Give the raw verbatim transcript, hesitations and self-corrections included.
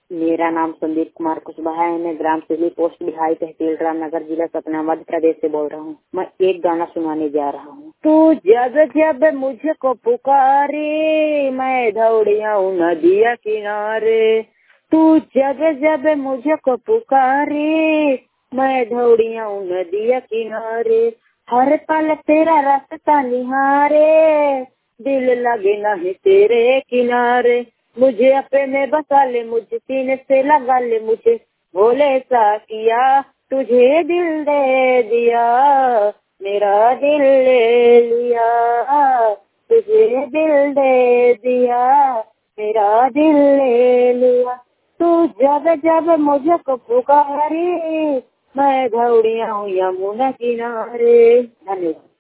मेरा नाम संदीप कुमार कुशवाहा है। मैं ग्राम सिवली पोस्ट बिहाई तहसील रामनगर जिला सतना मध्य प्रदेश से बोल रहा हूँ। मैं एक गाना सुनाने जा रहा हूँ। तू जब जब मुझको पुकारे मैं दौड़ आऊं नदिया किनारे। तू जब जब मुझको पुकारे मैं दौड़ आऊं नदिया किनारे। हर पल तेरा रास्ता निहारे दिल लगे नहीं तेरे किनारे। मुझे अपने बसा ले मुझे सीने से लगा ले मुझे भोले सा किया तुझे दिल दे दिया मेरा दिल ले लिया। तुझे दिल दे दिया मेरा दिल ले लिया। तू जब जब मुझे को पुकारी मैं दौड़ी आऊं यमुना किनारे। धन्यवाद।